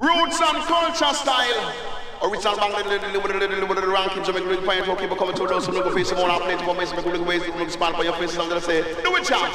Roots and culture style. Original bang with the ranking, so make the point for people coming to those who look face more outlet, for make look ways to look spot for your faces. I'm gonna say, do it, chant.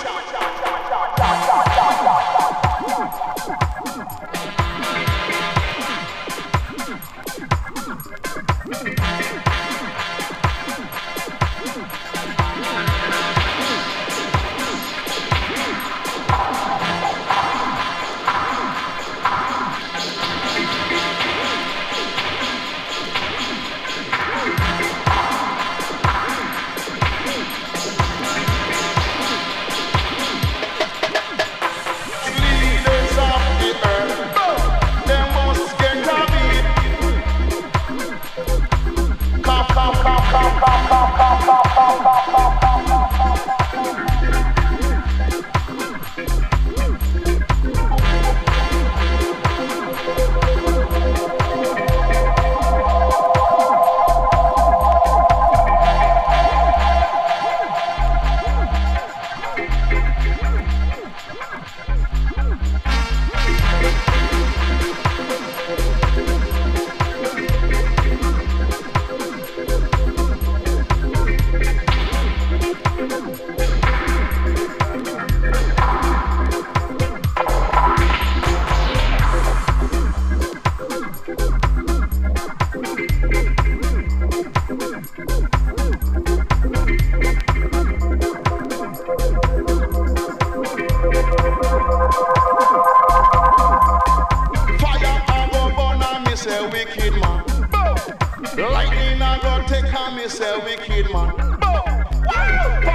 Lightning I go take on me, say wicked man. Wow.